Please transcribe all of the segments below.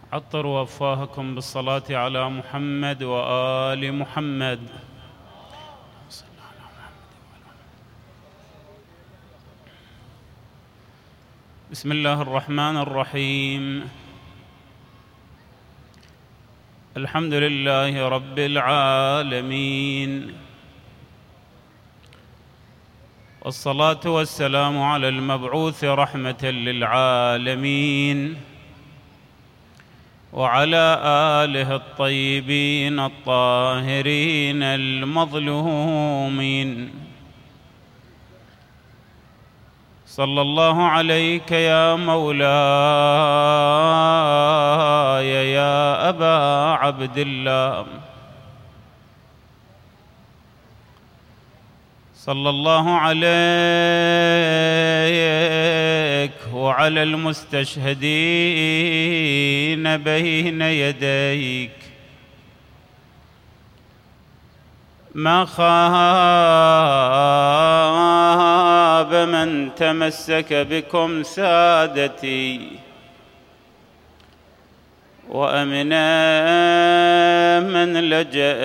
عطروا أفواهكم بالصلاة على محمد وآل محمد. بسم الله الرحمن الرحيم. الحمد لله رب العالمين، والصلاة والسلام على المبعوث رحمة للعالمين وعلى آله الطيبين الطاهرين المظلومين. صلى الله عليك يا مولاي يا أبا عبد الله، صلى الله عليك وعلى المستشهدين بين يديك. ما خاب من تمسك بكم سادتي، وأمنا من لجأ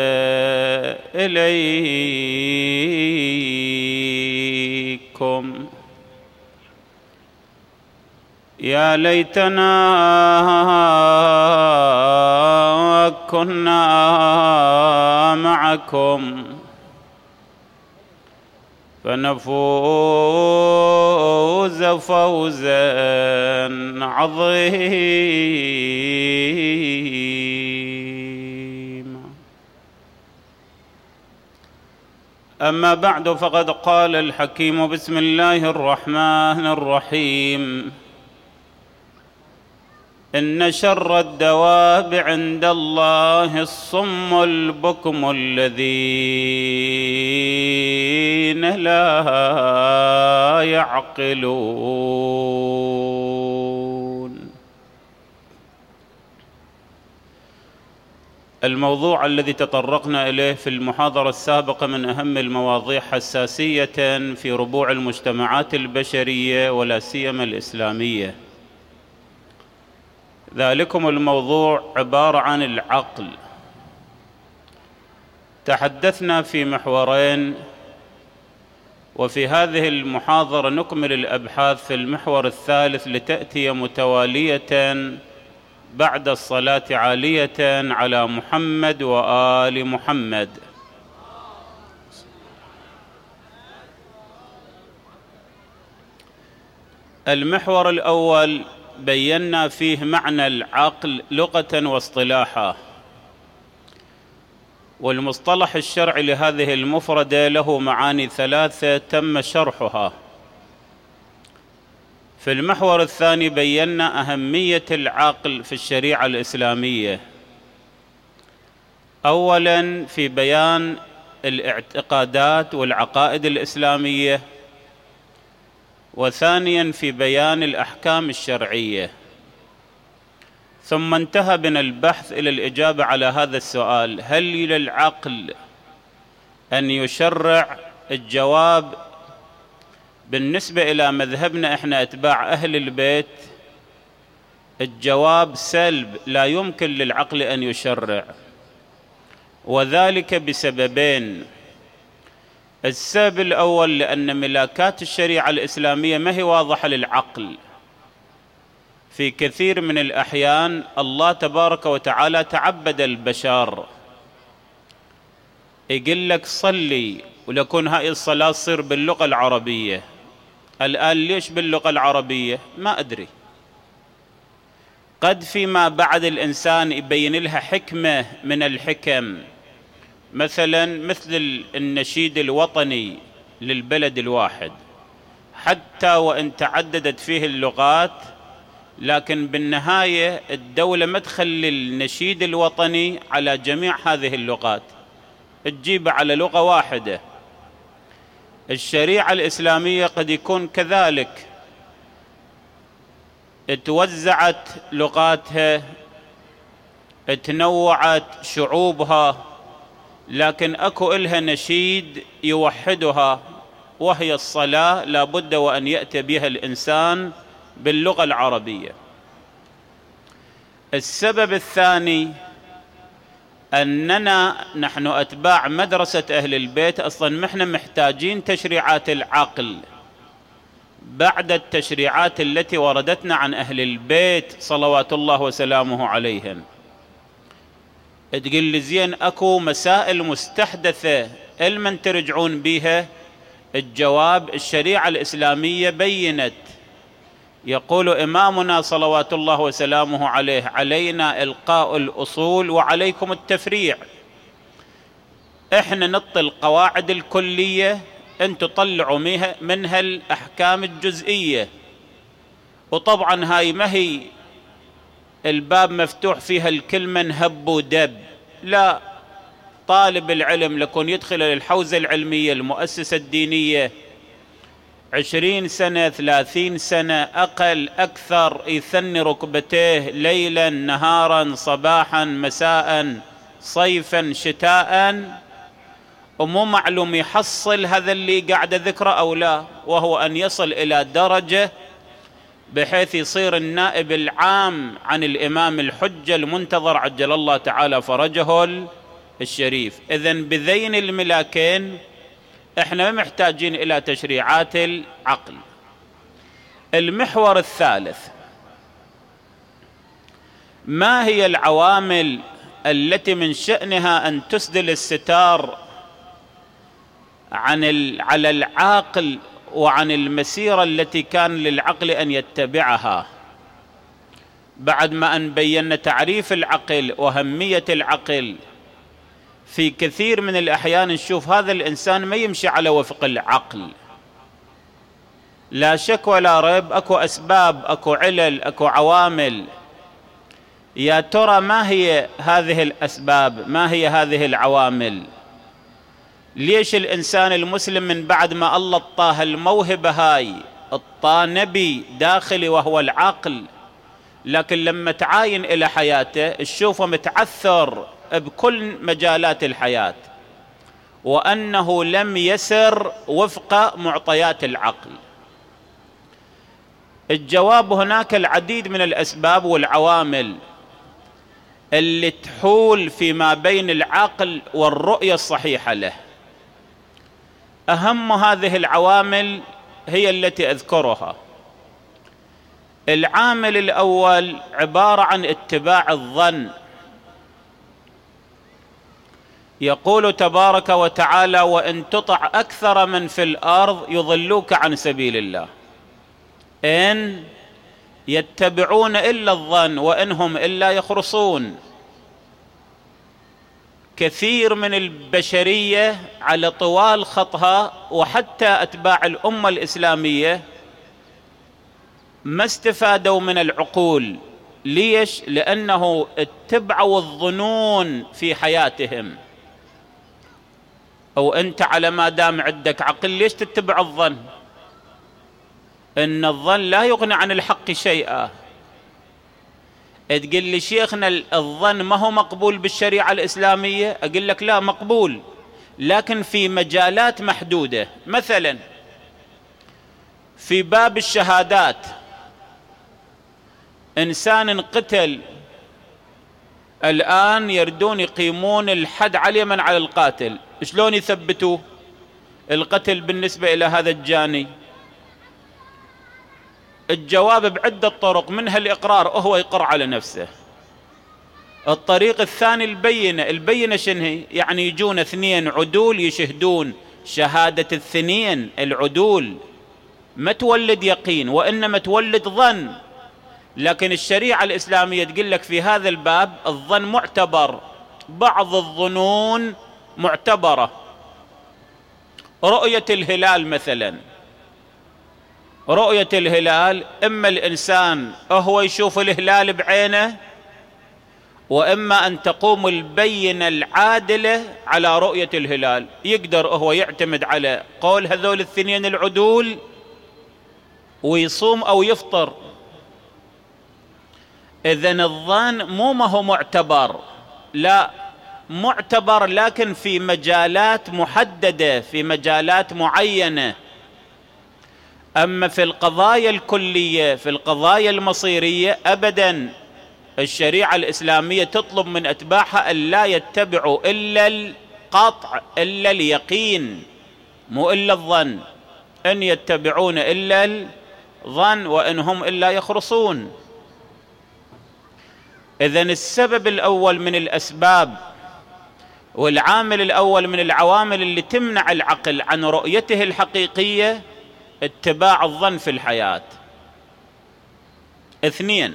إليكم. يا ليتنا كنا معكم فنفوز فوزا عظيما. أما بعد، فقد قال الحكيم بسم الله الرحمن الرحيم: إن شر الدواب عند الله الصم البكم الذين لا يعقلون. الموضوع الذي تطرقنا إليه في المحاضرة السابقة من أهم المواضيع حساسية في ربوع المجتمعات البشرية ولا سيما الإسلامية. ذلكم الموضوع عبارة عن العقل. تحدثنا في محورين، وفي هذه المحاضرة نكمل الأبحاث في المحور الثالث لتأتي متوالية بعد الصلاة عالية على محمد وآل محمد. المحور الأول بينا فيه معنى العقل لغة واصطلاحا، والمصطلح الشرعي لهذه المفردة له معاني ثلاثة تم شرحها. في المحور الثاني بينا أهمية العقل في الشريعة الإسلامية، أولاً في بيان الاعتقادات والعقائد الإسلامية، وثانياً في بيان الأحكام الشرعية. ثم انتهى بنا البحث إلى الإجابة على هذا السؤال: هل للعقل أن يشرع؟ الجواب بالنسبة إلى مذهبنا إحنا أتباع أهل البيت، الجواب سلب، لا يمكن للعقل أن يشرع، وذلك بسببين. السبب الأول لأن ملاكات الشريعة الإسلامية ما هي واضحة للعقل. في كثير من الأحيان الله تبارك وتعالى تعبد البشر، يقول لك صلي، ولكن هاي الصلاة تصير باللغة العربية. الآن ليش باللغة العربية؟ ما أدري، قد فيما بعد الإنسان يبين لها حكمة من الحكم، مثلا مثل النشيد الوطني للبلد الواحد، حتى وإن تعددت فيه اللغات، لكن بالنهاية الدولة ما تخلي النشيد الوطني على جميع هذه اللغات، تجيب على لغة واحدة. الشريعة الإسلامية قد يكون كذلك، اتوزعت لغاتها، تنوعت شعوبها، لكن أكو إلها نشيد يوحدها، وهي الصلاة، لا بد وأن يأتي بها الإنسان باللغة العربية. السبب الثاني أننا نحن أتباع مدرسة أهل البيت أصلا نحن محتاجين تشريعات العقل بعد التشريعات التي وردتنا عن أهل البيت صلوات الله وسلامه عليهم. تقول لي زين أكو مسائل مستحدثة المن ترجعون بها؟ الجواب: الشريعة الإسلامية بينت. يقول إمامنا صلوات الله وسلامه عليه: علينا إلقاء الأصول وعليكم التفريع. إحنا نطي القواعد الكلية، أنتم طلعوا منها الأحكام الجزئية. وطبعا هاي ما هي الباب مفتوح فيها الكلمة نهب ودب، لا، طالب العلم لكون يدخل للحوزة العلمية المؤسسة الدينية 20 سنة 30 سنة أقل أكثر، يثني ركبتيه ليلا نهارا صباحا مساء صيفا شتاء، ومو معلوم يحصل هذا اللي قاعد ذكره أو لا، وهو أن يصل إلى درجة بحيث يصير النائب العام عن الإمام الحجة المنتظر عجل الله تعالى فرجه الشريف. إذن بذين الملاكين احنا ما محتاجين إلى تشريعات العقل. المحور الثالث: ما هي العوامل التي من شأنها أن تسدل الستار على العاقل وعن المسيرة التي كان للعقل أن يتبعها؟ بعد ما أن بينا تعريف العقل وأهمية العقل، في كثير من الأحيان نشوف هذا الإنسان ما يمشي على وفق العقل. لا شك ولا ريب أكو أسباب، أكو علل، أكو عوامل. يا ترى ما هي هذه الأسباب؟ ما هي هذه العوامل؟ ليش الإنسان المسلم من بعد ما الله اعطاه الموهبة هاي، اعطاه نبي داخلي وهو العقل، لكن لما تعاين إلى حياته تشوفه متعثر بكل مجالات الحياة، وأنه لم يسر وفق معطيات العقل؟ الجواب: هناك العديد من الأسباب والعوامل اللي تحول فيما بين العقل والرؤية الصحيحة له. أهم هذه العوامل هي التي أذكرها. العامل الأول عبارة عن اتباع الظن. يقول تبارك وتعالى: وإن تطع أكثر من في الأرض يضلوك عن سبيل الله إن يتبعون إلا الظن وإنهم إلا يخرصون. كثير من البشرية على طوال خطها وحتى أتباع الأمة الإسلامية ما استفادوا من العقول. ليش؟ لأنه اتبعوا الظنون في حياتهم. أو أنت على ما دام عندك عقل ليش تتبع الظن؟ إن الظن لا يغني عن الحق شيئا. تقول لي شيخنا الظن ما هو مقبول بالشريعة الإسلامية؟ أقول لك لا، مقبول، لكن في مجالات محدودة. مثلا في باب الشهادات، إنسان قتل، الآن يردون يقيمون الحد عليه من على القاتل، شلون يثبتوا القتل بالنسبة إلى هذا الجاني؟ الجواب بعدة طرق، منها الإقرار، وهو يقر على نفسه. الطريق الثاني البينة. البينة شنو هي؟ يعني يجون 2 عدول يشهدون، شهادة الاثنين العدول ما تولد يقين وإنما تولد ظن. لكن الشريعة الإسلامية تقول لك في هذا الباب الظن معتبر، بعض الظنون معتبرة. رؤية الهلال مثلا، رؤية الهلال إما الإنسان هو يشوف الهلال بعينه، وإما أن تقوم البينة العادلة على رؤية الهلال. يقدر هو يعتمد على قول هذول الاثنين العدول ويصوم أو يفطر. إذن الظن مو ما هو معتبر، لا، معتبر لكن في مجالات محددة، في مجالات معينة. أما في القضايا الكلية، في القضايا المصيرية، أبدا الشريعة الإسلامية تطلب من أتباعها أن لا يتبعوا إلا القطع، إلا اليقين، مو إلا الظن، إن يتبعون إلا الظن وإن هم إلا يخرصون. إذن السبب الأول من الأسباب والعامل الأول من العوامل اللي تمنع العقل عن رؤيته الحقيقية اتباع الظن في الحياة. 2،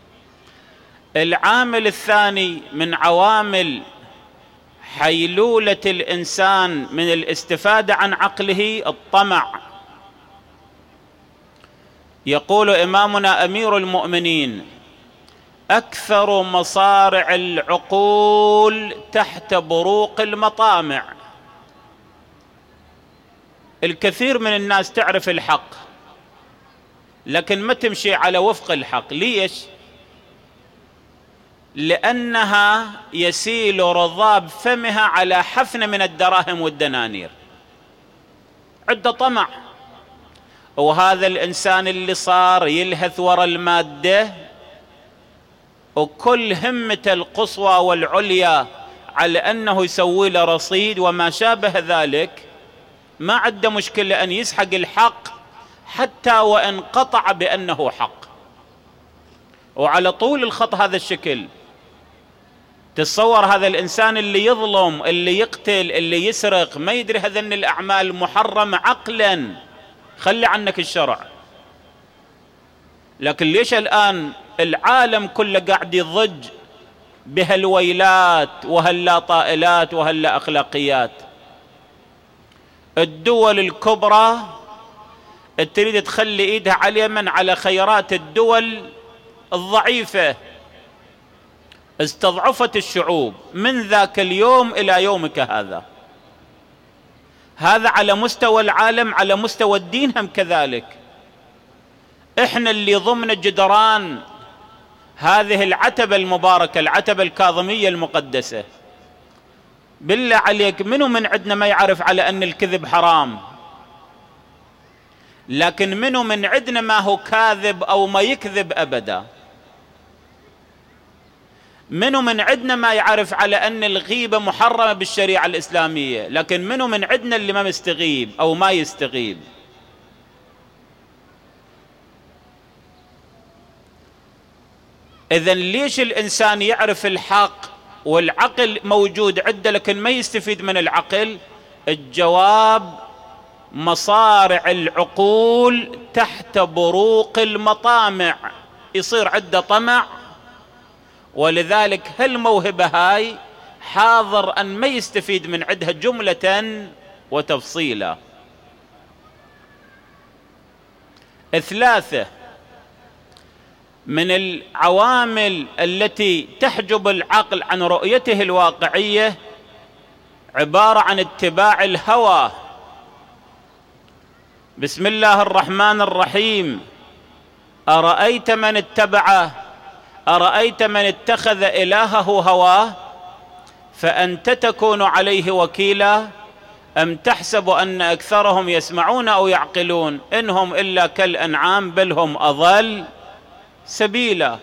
العامل الثاني من عوامل حيلولة الإنسان من الاستفادة عن عقله الطمع. يقول إمامنا أمير المؤمنين: أكثر مصارع العقول تحت بروق المطامع. الكثير من الناس تعرف الحق لكن ما تمشي على وفق الحق. ليش؟ لأنها يسيل رضاب فمها على حفنة من الدراهم والدنانير، عنده طمع. وهذا الإنسان اللي صار يلهث وراء المادة وكل همته القصوى والعليا على أنه يسوي له رصيد وما شابه ذلك، ما عنده مشكلة أن يسحق الحق حتى وإن قطع بأنه حق. وعلى طول الخط هذا الشكل. تصور هذا الإنسان اللي يظلم، اللي يقتل، اللي يسرق، ما يدري هذا أن الأعمال محرمة عقلا، خلي عنك الشرع. لكن ليش الآن العالم كله قاعد يضج بهالويلات وهاللا طائلات وهاللا أخلاقيات؟ الدول الكبرى تريد تخلي إيدها على اليمن على خيرات الدول الضعيفة، استضعفت الشعوب من ذاك اليوم إلى يومك هذا. هذا على مستوى العالم، على مستوى الدين هم كذلك. احنا اللي ضمن جدران هذه العتبة المباركة، العتبة الكاظمية المقدسة. بالله عليك منو من عندنا ما يعرف على أن الكذب حرام؟ لكن منو من عندنا ما هو كاذب أو ما يكذب أبدا؟ منو من عندنا ما يعرف على أن الغيبة محرمة بالشريعة الإسلامية؟ لكن منو من عندنا اللي ما مستغيب أو ما يستغيب؟ إذن ليش الإنسان يعرف الحق والعقل موجود عنده لكن ما يستفيد من العقل؟ الجواب: مصارع العقول تحت بروق المطامع، يصير عنده طمع، ولذلك هالموهبة هاي حاضر أن ما يستفيد من عندها جملة وتفصيلا. 3، من العوامل التي تحجب العقل عن رؤيته الواقعية عبارة عن اتباع الهوى. بسم الله الرحمن الرحيم: أرأيت من اتخذ إلهه هواه فأنت تكون عليه وكيلا أم تحسب أن أكثرهم يسمعون أو يعقلون إنهم إلا كالأنعام بل هم أضل سبيلا.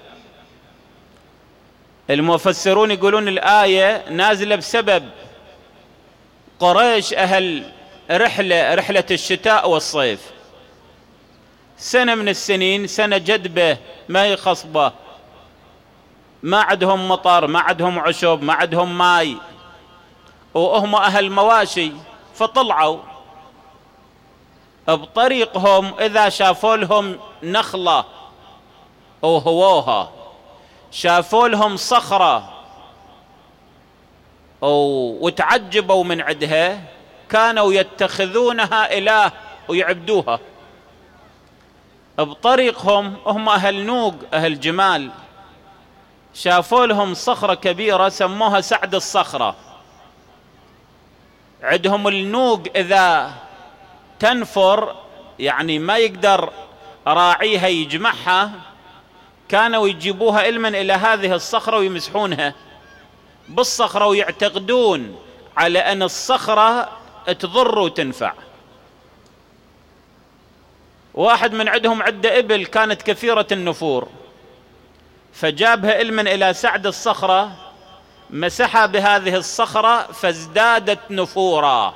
المفسرون يقولون الآية نازلة بسبب قريش أهل رحلة الشتاء والصيف. سنة من السنين، سنة جدبة ما يخصبه، ما عندهم مطر، ما عندهم عشب، ما عندهم ماي، وهم أهل مواشي. فطلعوا بطريقهم إذا شافوا لهم نخلة وهووها، شافوا لهم صخرة وتعجبوا من عندها، كانوا يتخذونها إله ويعبدوها. بطريقهم هم أهل نوق، أهل جمال، شافوا لهم صخرة كبيرة سموها سعد الصخرة. عندهم النوق إذا تنفر يعني ما يقدر راعيها يجمعها، كانوا يجيبوها إلما إلى هذه الصخرة ويمسحونها بالصخرة، ويعتقدون على أن الصخرة تضر وتنفع. واحد من عندهم عدة إبل كانت كثيرة النفور، فجابها علما إلى سعد الصخرة، مسحها بهذه الصخرة فازدادت نفورا.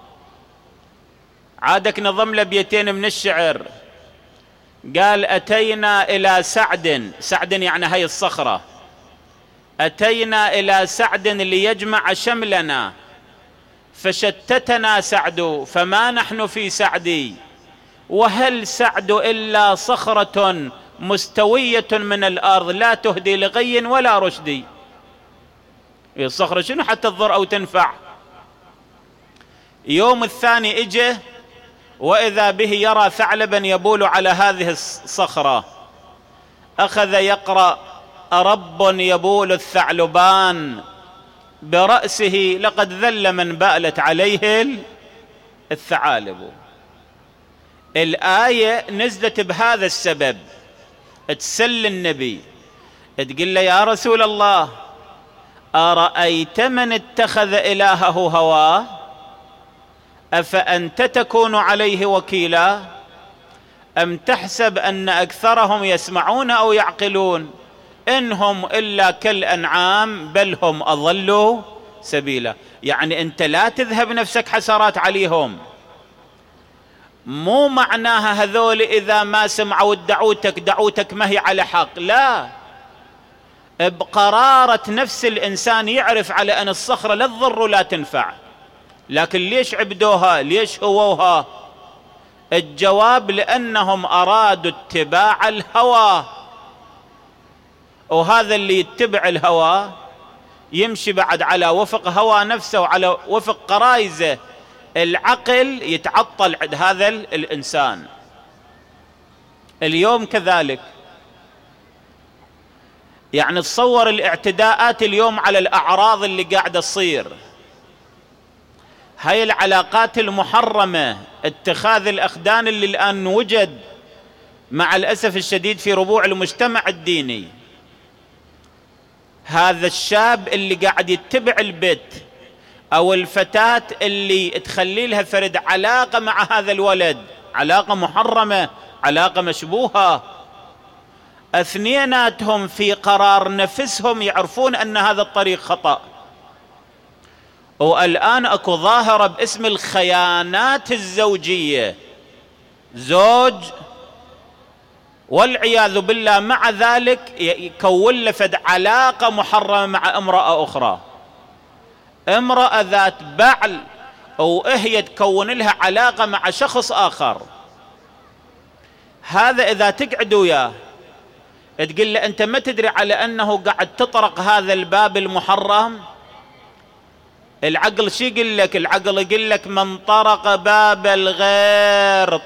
عادك نظم له بيتين من الشعر، قال: أتينا إلى سعد، سعد يعني هي الصخرة، أتينا إلى سعد ليجمع شملنا فشتتنا سعد فما نحن في سعدي، وهل سعد إلا صخرة مستوية من الأرض لا تهدي لغي ولا رشدي. الصخرة شنو حتى تضر أو تنفع؟ يوم الثاني اجه وإذا به يرى ثعلبا يبول على هذه الصخرة، أخذ يقرأ: رب يبول الثعلبان برأسه لقد ذل من بالت عليه الثعالب. الآية نزلت بهذا السبب، تسل النبي تقول له: يا رسول الله، أرأيت من اتخذ إلهه هواه أفأنت تكون عليه وكيلا أم تحسب أن أكثرهم يسمعون أو يعقلون إنهم إلا كالأنعام بل هم أضلوا سبيلا. يعني أنت لا تذهب نفسك حسرات عليهم، مو معناها هذول إذا ما سمعوا دعوتك ما هي على حق، لا، بقرارة نفس الإنسان يعرف على أن الصخرة لا تضر ولا تنفع، لكن ليش عبدوها؟ ليش هووها؟ الجواب: لأنهم أرادوا اتباع الهوى، وهذا اللي يتبع الهوى يمشي بعد على وفق هوى نفسه وعلى وفق قرايزه، العقل يتعطل عند هذا الإنسان. اليوم كذلك، يعني تصور الاعتداءات اليوم على الأعراض اللي قاعدة تصير، هاي العلاقات المحرمة، اتخاذ الأخدان اللي الآن وجد مع الأسف الشديد في ربوع المجتمع الديني. هذا الشاب اللي قاعد يتبع البت أو الفتاة اللي تخلي لها فرد علاقة مع هذا الولد، علاقة محرمة، علاقة مشبوهة، اثنيناتهم في قرار نفسهم يعرفون أن هذا الطريق خطأ. والآن اكو ظاهرة باسم الخيانات الزوجية، زوج والعياذ بالله مع ذلك يكون له فد علاقة محرمة مع امرأة أخرى، امرأة ذات بعل، وهي تكون لها علاقة مع شخص آخر. هذا إذا تقعد وياه تقول له: أنت ما تدري على أنه قاعد تطرق هذا الباب المحرم؟ العقل شو يقول لك؟ العقل يقول لك: من طرق باب الغير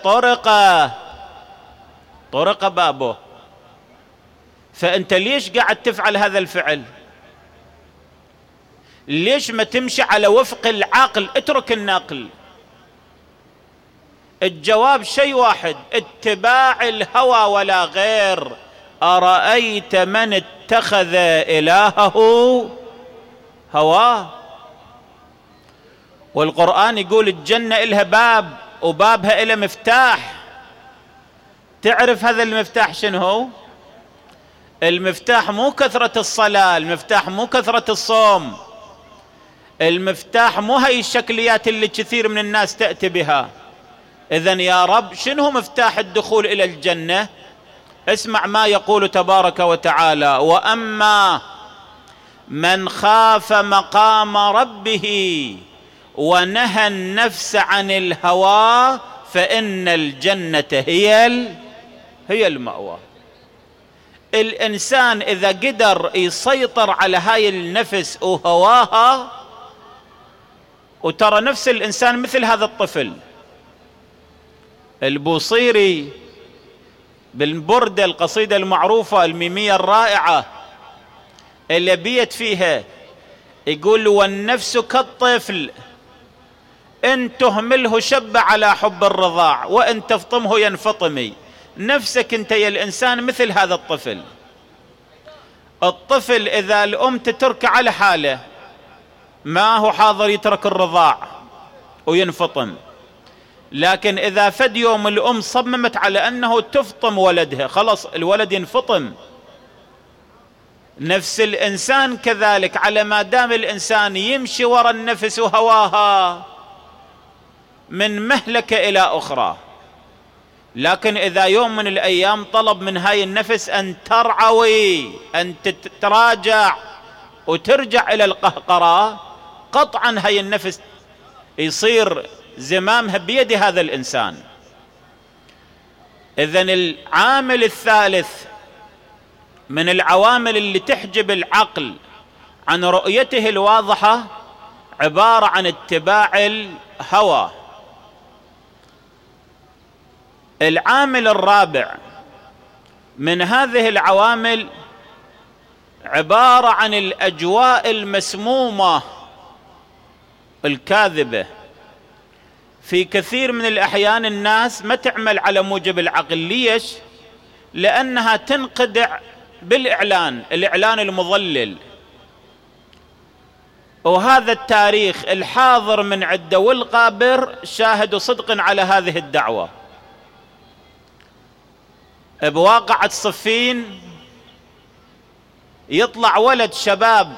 طرق بابه. فأنت ليش قاعد تفعل هذا الفعل؟ ليش ما تمشي على وفق العقل؟ اترك النقل. الجواب شيء واحد: اتباع الهوى ولا غير. أرأيت من اتخذ إلهه هواه. والقرآن يقول الجنة إلها باب وبابها إلها مفتاح. تعرف هذا المفتاح شنو هو؟ المفتاح مو كثرة الصلاة، المفتاح مو كثرة الصوم، المفتاح مو هاي الشكليات اللي كثير من الناس تأتي بها. إذن يا رب شنو هو مفتاح الدخول إلى الجنة؟ اسمع ما يقول تبارك وتعالى: وأما من خاف مقام ربه ونهى النفس عن الهوى فإن الجنة هي المأوى. الإنسان إذا قدر يسيطر على هاي النفس وهواها، وترى نفس الإنسان مثل هذا الطفل. البوصيري بالبردة القصيدة المعروفة الميمية الرائعة اللي بيت فيها يقول: والنفس كالطفل إن تهمله شب على حب الرضاع وإن تفطمه ينفطمي. نفسك أنت يا الإنسان مثل هذا الطفل. الطفل إذا الأم تترك على حاله ما هو حاضر يترك الرضاع وينفطم، لكن إذا فد يوم الأم صممت على أنه تفطم ولدها، خلاص الولد ينفطم. نفس الإنسان كذلك، على ما دام الإنسان يمشي وراء النفس وهواها من مهلكة إلى أخرى، لكن إذا يوم من الأيام طلب من هاي النفس أن ترعوي، أن تتراجع وترجع إلى القهقرة، قطعا هاي النفس يصير زمامها بيد هذا الإنسان. إذن العامل الثالث من العوامل اللي تحجب العقل عن رؤيته الواضحة عبارة عن اتباع الهوى. العامل الرابع من هذه العوامل عبارة عن الأجواء المسمومة الكاذبة. في كثير من الأحيان الناس ما تعمل على موجب العقل. ليش؟ لأنها تنقدع الإعلان المضلل. وهذا التاريخ الحاضر من عدة والقابر شاهد صدق على هذه الدعوة. بواقعة صفين يطلع ولد شباب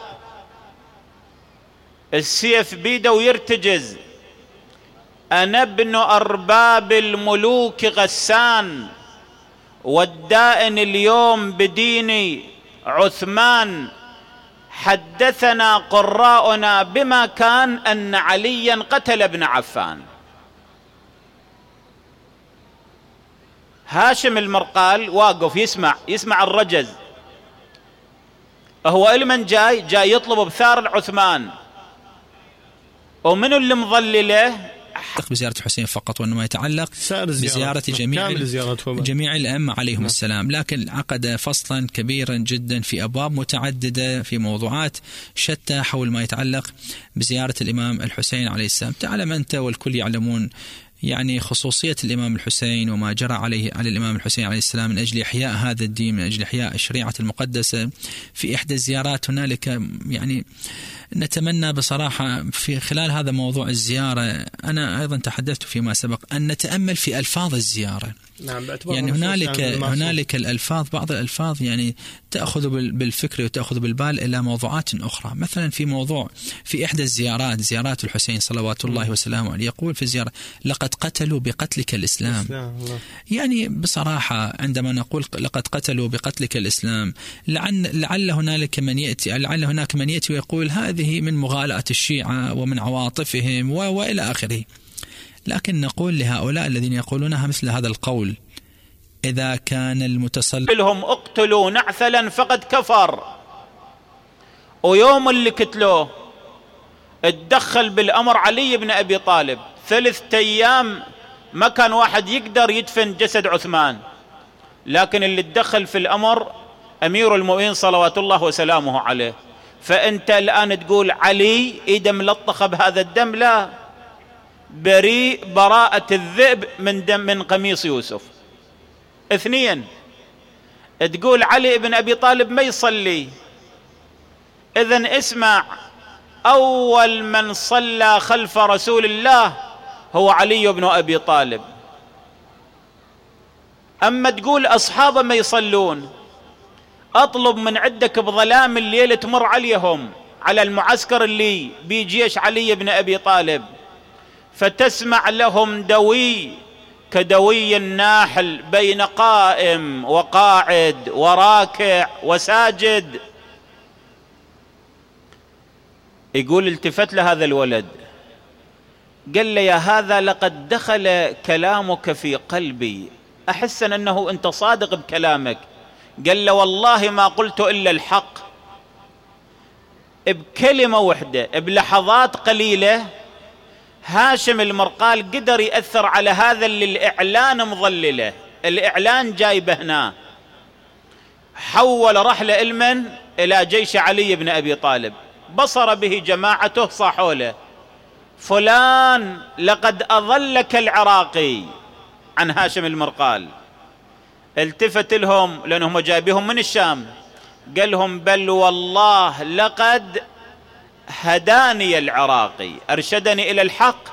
السيف بيده ويرتجز: أنا ابن أرباب الملوك غسان، والدائن اليوم بديني عثمان، حدثنا قراؤنا بما كان أن عليا قتل ابن عفان. هاشم المرقال واقف يسمع الرجز. هو المن جاي يطلب بثار العثمان، ومنو اللي مظلله؟ بزيارة الحسين فقط، وإنما يتعلق بزيارة جميع الأئمة عليهم السلام، لكن عقد فصلا كبيرا جدا في أبواب متعددة في موضوعات شتى حول ما يتعلق بزيارة الإمام الحسين عليه السلام. تعلم أنت والكل يعلمون يعني خصوصية الإمام الحسين وما جرى على الإمام الحسين عليه السلام من أجل إحياء هذا الدين، من أجل إحياء الشريعة المقدسة. في إحدى الزيارات هنالك يعني نتمنى بصراحة في خلال هذا موضوع الزيارة، أنا أيضا تحدثت فيما سبق، أن نتأمل في ألفاظ الزيارة. نعم، يعني هنالك الألفاظ، بعض الألفاظ يعني تأخذ بالفكر وتأخذ بالبال إلى موضوعات أخرى. مثلا في إحدى زيارات الحسين صلوات الله وسلامه عليه، يقول في الزيارة: لقد قتلوا بقتلك الإسلام. يعني بصراحة عندما نقول لقد قتلوا بقتلك الإسلام، لعل هناك من يأتي ويقول هذه من مغالاة الشيعة ومن عواطفهم وإلى آخره. لكن نقول لهؤلاء الذين يقولونها مثل هذا القول: إذا كان المتسلط لهم اقتلوا نعثلا فقد كفر، ويوم اللي قتلوه اتدخل بالأمر علي بن أبي طالب، 3 أيام ما كان واحد يقدر يدفن جسد عثمان، لكن اللي اتدخل في الأمر أمير المؤمنين صلوات الله وسلامه عليه. فأنت الآن تقول علي إيده ملطخة بهذا الدم؟ لا، بريء براءة الذئب من قميص يوسف. 2 تقول علي بن أبي طالب ما يصلي. إذن اسمع، أول من صلى خلف رسول الله هو علي بن أبي طالب. أما تقول أصحابه ما يصلون، أطلب من عندك بظلام الليل تمر عليهم على المعسكر اللي بجيش علي بن أبي طالب، فتسمع لهم دوي كدوي الناحل بين قائم وقاعد وراكع وساجد. يقول التفت لهذا الولد قال لي: يا هذا لقد دخل كلامك في قلبي، أحس أنه أنت صادق بكلامك. قال له: والله ما قلت إلا الحق. بكلمة واحدة بلحظات قليلة هاشم المرقال قدر يأثر على هذا اللي الإعلان مظلله، الإعلان جايبه هنا، حول رحلة المن إلى جيش علي بن أبي طالب. بصر به جماعته صاحوا له: فلان لقد أضلك العراقي عن هاشم المرقال. التفت لهم لأنهم جايبهم من الشام، قال لهم: بل والله لقد هداني العراقي، أرشدني إلى الحق.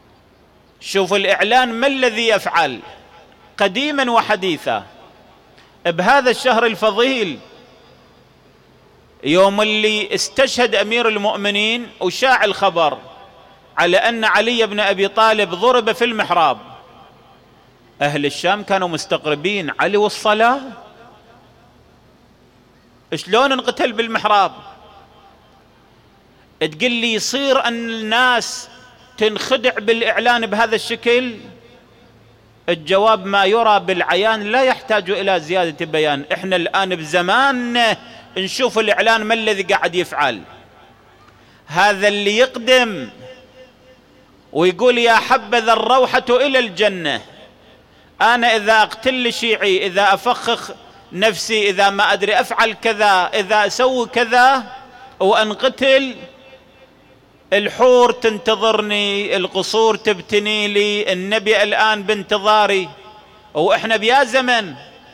شوف الإعلان ما الذي يفعل قديما وحديثا. بهذا الشهر الفضيل، يوم اللي استشهد أمير المؤمنين وشاع الخبر على أن علي بن أبي طالب ضرب في المحراب، أهل الشام كانوا مستغربين، علي والصلاة شلون انقتل بالمحراب؟ تقول لي يصير أن الناس تنخدع بالإعلان بهذا الشكل؟ الجواب ما يرى بالعيان لا يحتاج إلى زيادة بيان. إحنا الآن بزمان نشوف الإعلان ما الذي قاعد يفعل. هذا اللي يقدم ويقول يا حبذا الروحة إلى الجنة، أنا إذا أقتل شيعي، إذا أفخخ نفسي، إذا ما أدري أفعل كذا، إذا أسوي كذا وأنقتل، الحور تنتظرني، القصور تبتني لي، النبي الآن بانتظاري. وإحنا بيا زمن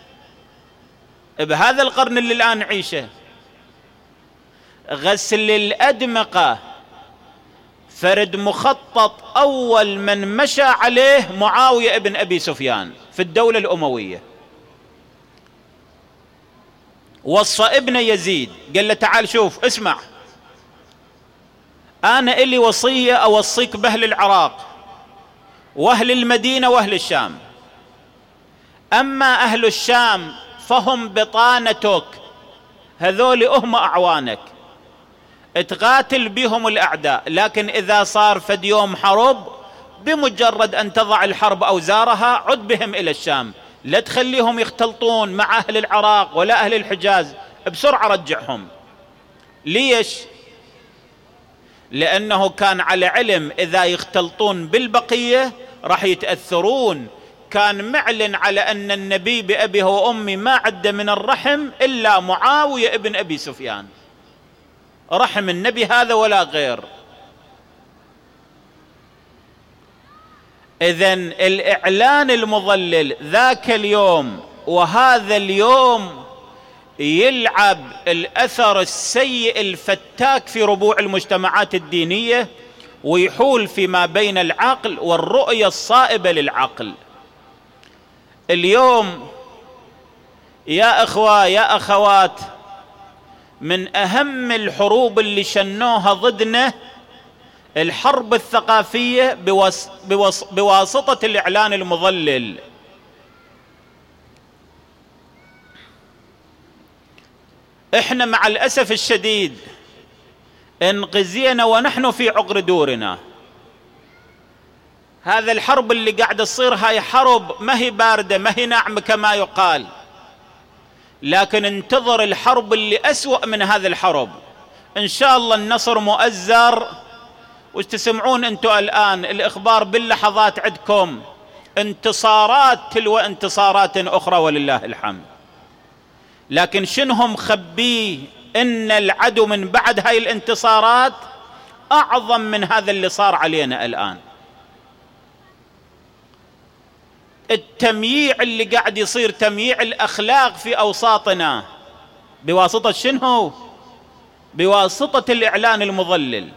بهذا القرن اللي الآن نعيشه غسل الأدمقة فرد مخطط أول من مشى عليه معاوية ابن أبي سفيان في الدولة الأموية. وصى ابن يزيد قال له تعال شوف اسمع، أنا إلي وصية أوصيك بأهل العراق وأهل المدينة وأهل الشام. أما أهل الشام فهم بطانتك، هذول هم أعوانك، تقاتل بهم الأعداء، لكن إذا صار فد يوم حرب بمجرد أن تضع الحرب أوزارها عد بهم إلى الشام، لا تخليهم يختلطون مع أهل العراق ولا أهل الحجاز، بسرعة رجعهم. ليش؟ لأنه كان على علم إذا يختلطون بالبقية راح يتأثرون. كان معلن على أن النبي بأبيه وأمي ما عد من الرحم إلا معاوية ابن أبي سفيان، رحم النبي هذا ولا غير. إذن الإعلان المضلل ذاك اليوم وهذا اليوم يلعب الأثر السيء الفتاك في ربوع المجتمعات الدينية، ويحول فيما بين العقل والرؤية الصائبة للعقل. اليوم يا إخوة يا أخوات، من أهم الحروب اللي شنوها ضدنا الحرب الثقافية بواسطة الإعلان المضلل. احنا مع الأسف الشديد انقذينا ونحن في عقر دورنا. هذا الحرب اللي قاعدة تصير هاي حرب ما هي باردة ما هي ناعمة كما يقال، لكن انتظر الحرب اللي أسوأ من هذا الحرب. إن شاء الله النصر مؤزر، وتسمعون أنتم الآن الإخبار باللحظات عندكم انتصارات تلو انتصارات أخرى ولله الحمد. لكن شنهم مخبيه إن العدو من بعد هاي الانتصارات أعظم من هذا اللي صار علينا الآن. التمييع اللي قاعد يصير، تمييع الأخلاق في أوساطنا بواسطة شنو؟ بواسطة الإعلان المضلل.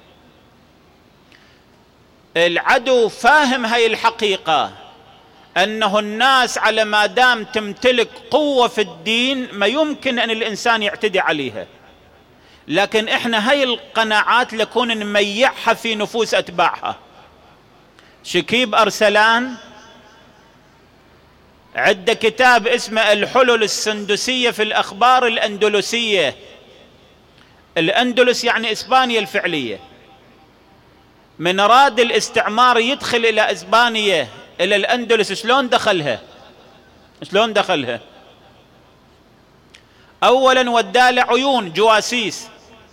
العدو فاهم هاي الحقيقة، أنه الناس على ما دام تمتلك قوة في الدين ما يمكن أن الإنسان يعتدي عليها، لكن إحنا هاي القناعات لكون نميعها في نفوس أتباعها. شكيب أرسلان عنده كتاب اسمه الحلل السندسية في الأخبار الأندلسية. الأندلس يعني إسبانيا الفعلية. من أراد الاستعمار يدخل إلى إسبانيا إلى الأندلس، شلون دخلها؟ شلون دخلها؟ أولا وداله عيون جواسيس،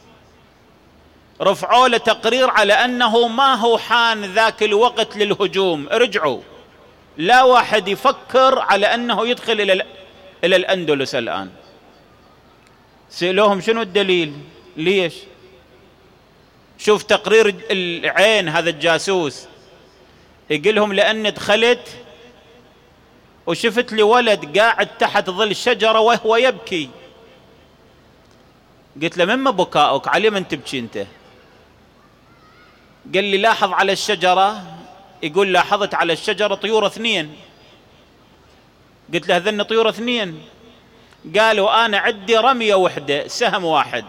رفعوا له تقرير على أنه ما هو حان ذاك الوقت للهجوم، رجعوا لا واحد يفكر على أنه يدخل إلى الأندلس الآن. سألوهم شنو الدليل؟ ليش؟ شوف تقرير العين هذا الجاسوس يقول لهم لأن دخلت وشفت لي ولد قاعد تحت ظل شجرة وهو يبكي. قلت له مما بكاؤك؟ علي من تبكي انت؟ قال لي لاحظ على الشجرة. يقول لاحظت على الشجرة طيور 2. قلت له هذن طيور 2؟ قالوا أنا عندي رمية وحدة، سهم واحد،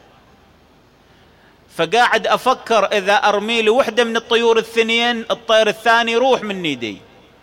فقاعد أفكر إذا أرمي لي وحدة من الطيور الثنين الطير الثاني يروح من يدي،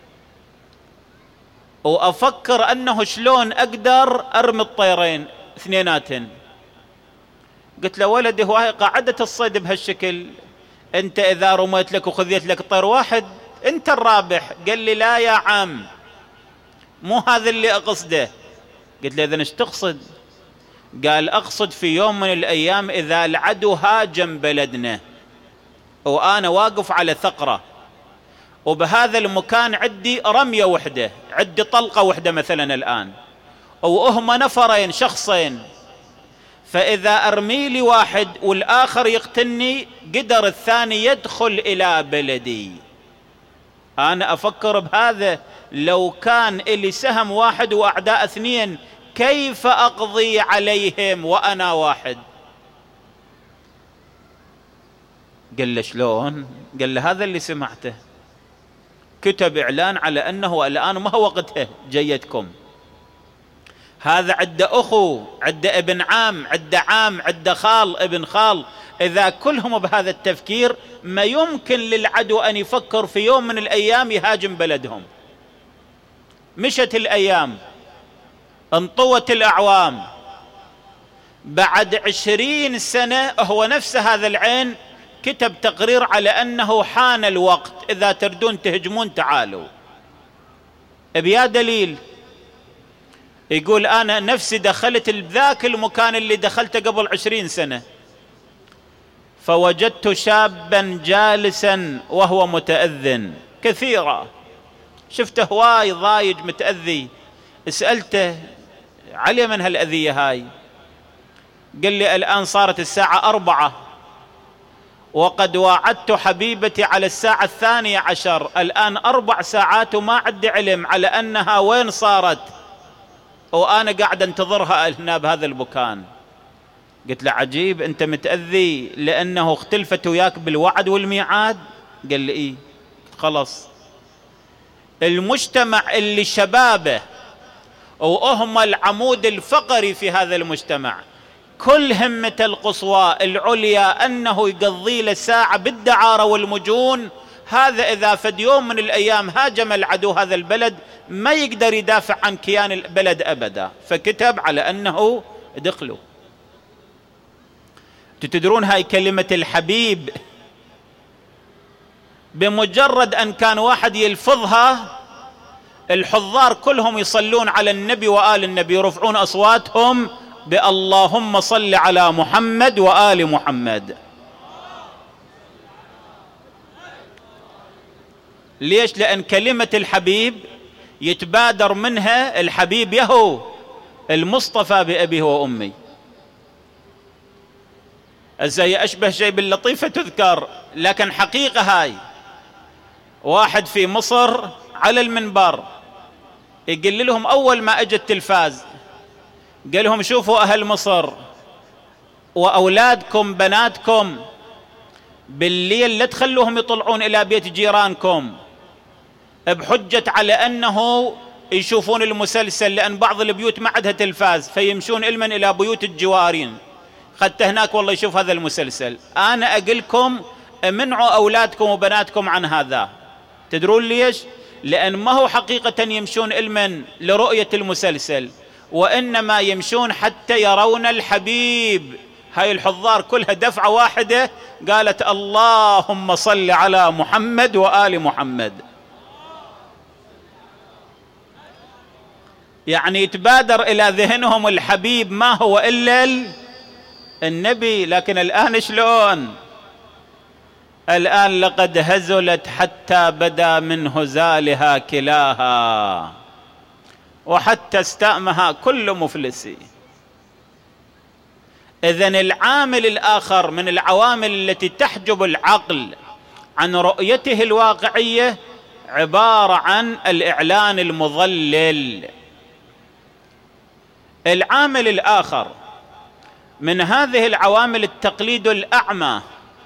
وأفكر أنه شلون أقدر أرمي الطيرين اثنيناتهن. قلت له ولدي هو قاعدة الصيد بهالشكل، أنت إذا رميت لك وخذيت لك طير واحد أنت الرابح. قال لي لا يا عم، مو هذا اللي أقصده. قلت له إذن ايش تقصد؟ قال أقصد في يوم من الأيام إذا العدو هاجم بلدنا وأنا واقف على ثغرة وبهذا المكان عندي رمية وحدة، عندي طلقة وحدة مثلا الآن، وهم نفرين شخصين، فإذا أرمي لي واحد والآخر يقتلني قدر الثاني يدخل إلى بلدي. أنا أفكر بهذا، لو كان إلي سهم واحد وأعداء اثنين كيف أقضي عليهم وأنا واحد؟ قال له شلون؟ قال له هذا اللي سمعته، كتب إعلان على أنه الآن ما هو وقتها جيتكم، هذا عده أخو، عده ابن عام، عده خال، ابن خال، إذا كلهم بهذا التفكير ما يمكن للعدو أن يفكر في يوم من الأيام يهاجم بلدهم. مشت الأيام، انطوت الأعوام، بعد 20 سنة هو نفس هذا العين كتب تقرير على أنه حان الوقت، إذا تردون تهجمون تعالوا. بيا دليل، يقول أنا نفسي دخلت بذاك المكان اللي دخلته قبل 20 سنة، فوجدت شابا جالسا وهو متأذن كثيرا، شفته هواي ضايج متأذي، سألته علي من هالأذية هاي؟ قال لي الآن صارت الساعة 4 وقد واعدت حبيبتي على الساعة 12، الآن 4 ساعات وما عندي علم على أنها وين صارت، وأنا قاعد انتظرها هنا بهذا المكان. قلت له عجيب، أنت متأذي لأنه اختلفت وياك بالوعد والميعاد؟ قال لي إيه. خلص، المجتمع اللي شبابه وهم العمود الفقري في هذا المجتمع كل همته القصوى العليا أنه يقضي له ساعة بالدعارة والمجون، هذا إذا فد يوم من الأيام هاجم العدو هذا البلد ما يقدر يدافع عن كيان البلد أبدا، فكتب على أنه دخلوا. تدرون هاي كلمة الحبيب بمجرد أن كان واحد يلفظها الحضار كلهم يصلون على النبي وآل النبي، يرفعون أصواتهم باللهم صل على محمد وآل محمد. ليش؟ لأن كلمة الحبيب يتبادر منها الحبيب يهو المصطفى بأبيه وأمي. ازاي أشبه شيء باللطيفة تذكر، لكن حقيقة هاي. واحد في مصر على المنبر يقول لهم أول ما أجى التلفاز، قال لهم شوفوا أهل مصر وأولادكم بناتكم بالليل لا تخلوهم يطلعون إلى بيت جيرانكم بحجة على أنه يشوفون المسلسل، لأن بعض البيوت ما عندها تلفاز فيمشون إلمن إلى بيوت الجوارين، قد هناك والله يشوف هذا المسلسل. أنا أقلكم منعوا أولادكم وبناتكم عن هذا. تدرون ليش؟ لأن ما هو حقيقة يمشون إلمن لرؤية المسلسل، وإنما يمشون حتى يرون الحبيب. هاي الحضار كلها دفعة واحدة قالت اللهم صل على محمد وآل محمد، يعني يتبادر إلى ذهنهم الحبيب ما هو إلا النبي. لكن الآن شلون؟ الآن لقد هزلت حتى بدا من هزالها كلاها، وحتى استأمها كل مفلس. إذن العامل الآخر من العوامل التي تحجب العقل عن رؤيته الواقعية عبارة عن الإعلان المضلل. العامل الآخر من هذه العوامل التقليد الأعمى.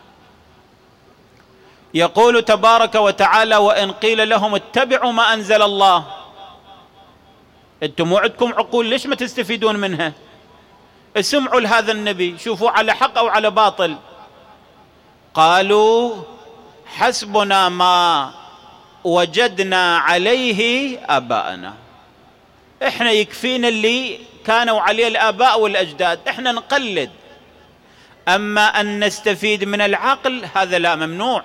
يقول تبارك وتعالى وإن قيل لهم اتبعوا ما أنزل الله، أنتم مو عندكم عقول، ليش ما تستفيدون منها؟ اسمعوا لهذا النبي، شوفوا على حق أو على باطل. قالوا حسبنا ما وجدنا عليه آباءنا، احنا يكفينا اللي كانوا عليه الآباء والأجداد، احنا نقلد. أما أن نستفيد من العقل هذا لا، ممنوع.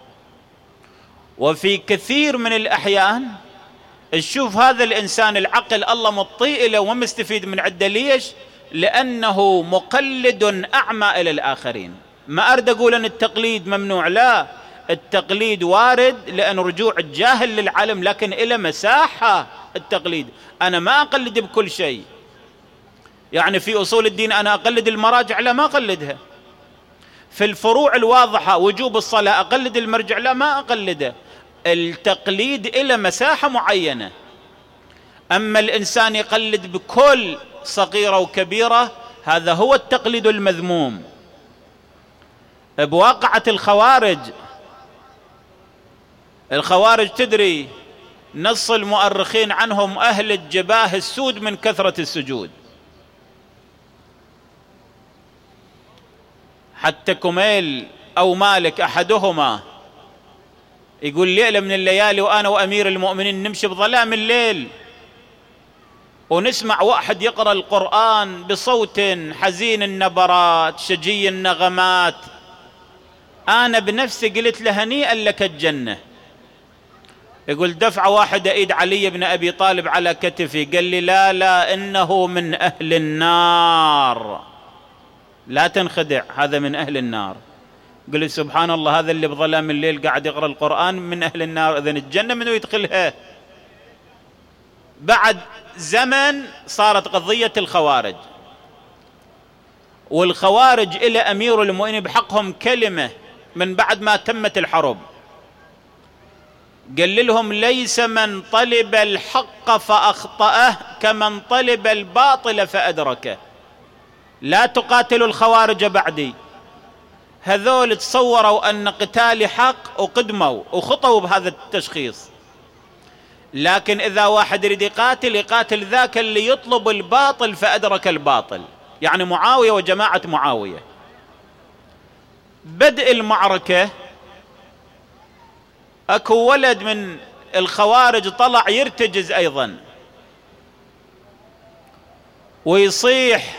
وفي كثير من الأحيان تشوف هذا الإنسان العقل الله مطيء له ومستفيد من عده، ليش؟ لأنه مقلد أعمى إلى الآخرين. ما أريد أقول أن التقليد ممنوع، لا، التقليد وارد لأن رجوع الجاهل للعلم، لكن إلى مساحة التقليد. أنا ما أقلد بكل شيء، يعني في أصول الدين أنا أقلد المراجع؟ لا، ما أقلدها. في الفروع الواضحة وجوب الصلاة أقلد المرجع؟ لا، ما أقلده. التقليد إلى مساحة معينة. أما الإنسان يقلد بكل صغيرة وكبيرة، هذا هو التقليد المذموم. بواقعة الخوارج تدري نص المؤرخين عنهم أهل الجباه السود من كثرة السجود. حتى كميل أو مالك أحدهما يقول ليلة من الليالي وأنا وأمير المؤمنين نمشي بظلام الليل ونسمع واحد يقرأ القرآن بصوت حزين النبرات شجي النغمات، أنا بنفسي قلت له هنيئا لك الجنة. يقول دفع واحد ايد علي بن ابي طالب على كتفي، قال لي لا انه من اهل النار، لا تنخدع، هذا من اهل النار. قل لي سبحان الله، هذا اللي بظلام الليل قاعد يقرأ القرآن من اهل النار، اذن الجنة منو يدخلها؟ بعد زمن صارت قضية الخوارج، والخوارج الى امير المؤمنين بحقهم كلمة من بعد ما تمت الحرب، قال لهم ليس من طلب الحق فأخطأه كمن طلب الباطل فأدركه، لا تقاتلوا الخوارج بعدي. هذول تصوروا أن قتالي حق وقدموا وخطوا بهذا التشخيص، لكن إذا واحد يريد يقاتل ذاك اللي يطلب الباطل فأدرك الباطل، يعني معاوية وجماعة معاوية. بدء المعركة اكو ولد من الخوارج طلع يرتجز ايضا ويصيح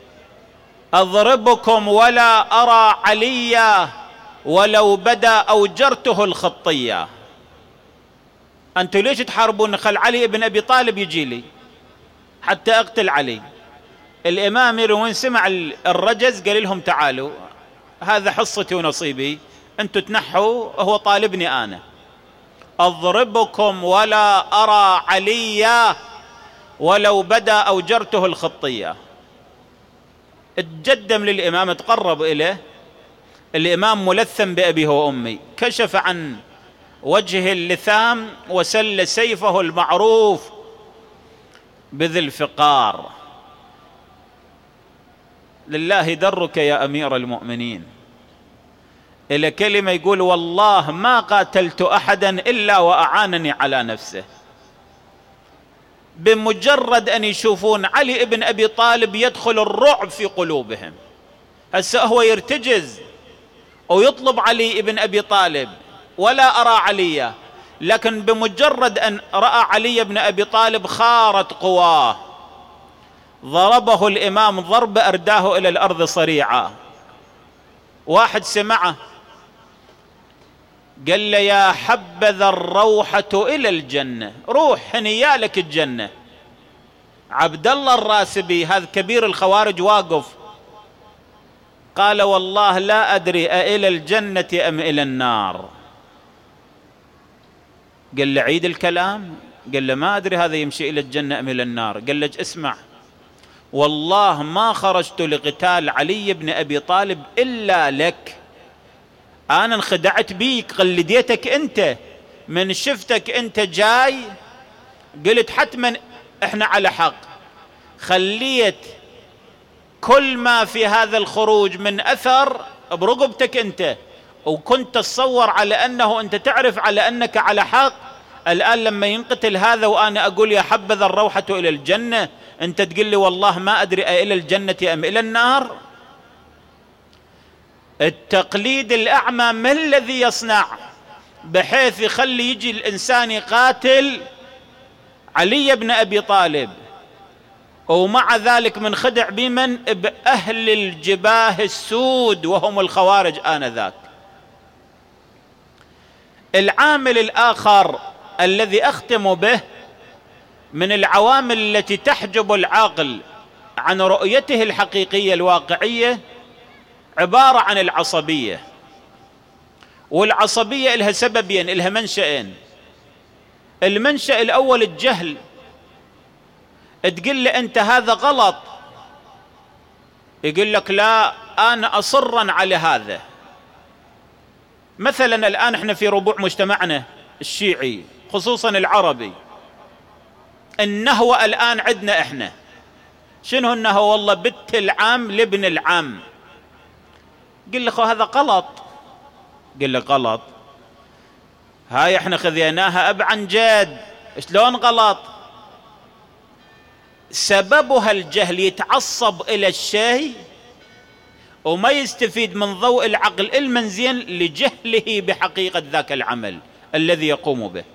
اضربكم ولا ارى عليا ولو بدا اوجرته الخطيه. انتوا ليش تحاربون؟ خل علي بن ابي طالب يجي لي حتى اقتل علي. الامام وين سمع الرجز قال لهم تعالوا، هذا حصتي ونصيبي، انتوا تنحوا، هو طالبني انا. اضربكم ولا ارى عليا ولو بدا اوجرته الخطيه. اتقدم للامام، تقرب اليه، الامام ملثم بابيه وامي، كشف عن وجهه اللثام وسل سيفه المعروف بذي الفقار. لله درك يا امير المؤمنين، إلى كلمة يقول والله ما قاتلت أحدا إلا وأعانني على نفسه. بمجرد أن يشوفون علي ابن أبي طالب يدخل الرعب في قلوبهم. هسه هو يرتجز ويطلب علي ابن أبي طالب ولا أرى علي، لكن بمجرد أن رأى علي ابن أبي طالب خارت قواه، ضربه الإمام ضرب أرداه إلى الأرض صريعا. واحد سمعه قال له يا حبذا الروحة إلى الجنة، روح هنيالك الجنة. عبد الله الراسبي هذا كبير الخوارج واقف قال والله لا أدري أإلى الجنة أم إلى النار. قال له عيد الكلام، قال له ما أدري هذا يمشي إلى الجنة أم إلى النار. قال له اسمع، والله ما خرجت لقتال علي بن أبي طالب إلا لك، أنا انخدعت بيك، قلديتك أنت، من شفتك أنت جاي قلت حتما إحنا على حق، خليت كل ما في هذا الخروج من أثر برقبتك أنت، وكنت تصور على أنه أنت تعرف على أنك على حق، الآن لما ينقتل هذا وأنا أقول يا حبذا الروحة إلى الجنة، أنت تقول لي والله ما أدري إلى الجنة أم إلى النار؟ التقليد الأعمى ما الذي يصنع بحيث يخلي يجي الإنسان يقاتل علي بن أبي طالب، ومع ذلك منخدع بمن؟ بأهل الجباه السود وهم الخوارج آنذاك. العامل الآخر الذي أختم به من العوامل التي تحجب العقل عن رؤيته الحقيقية الواقعية عبارة عن العصبية. والعصبية لها سببين، لها منشأين. المنشأ الأول الجهل، تقول له أنت هذا غلط، يقول لك لا أنا أصرا على هذا. مثلا الآن احنا في ربوع مجتمعنا الشيعي خصوصا العربي، النهوة الآن عندنا احنا شنو النهوة؟ والله بنت العم لابن العم. قل له هذا غلط، قل له غلط، هاي احنا خذيناها أب عن جد، شلون غلط؟ سببها الجهل، يتعصب إلى الشيء وما يستفيد من ضوء العقل المنزين لجهله بحقيقة ذاك العمل الذي يقوم به.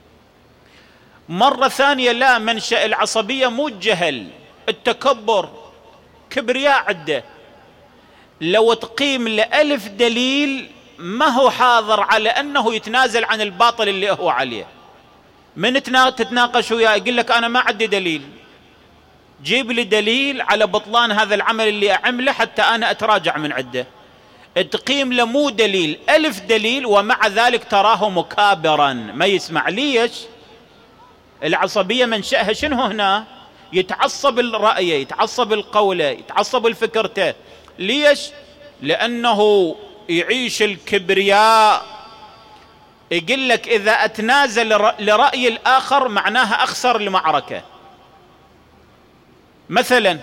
مرة ثانية لا، منشأ العصبية مو الجهل، التكبر، كبرياء عده. لو تقيم لألف دليل ما هو حاضر على أنه يتنازل عن الباطل اللي هو عليه. من تتناقش وياه يقول لك أنا ما عندي دليل، جيب لي دليل على بطلان هذا العمل اللي أعمله حتى أنا أتراجع من عده. تقيم له مو دليل، ألف دليل، ومع ذلك تراه مكابرا ما يسمع. ليش؟ العصبية منشأها شنو هنا؟ يتعصب الرأي، يتعصب القولة، يتعصب الفكرته. ليش؟ لأنه يعيش الكبرياء. يقول لك إذا أتنازل لرأي الآخر معناها أخسر المعركة. مثلا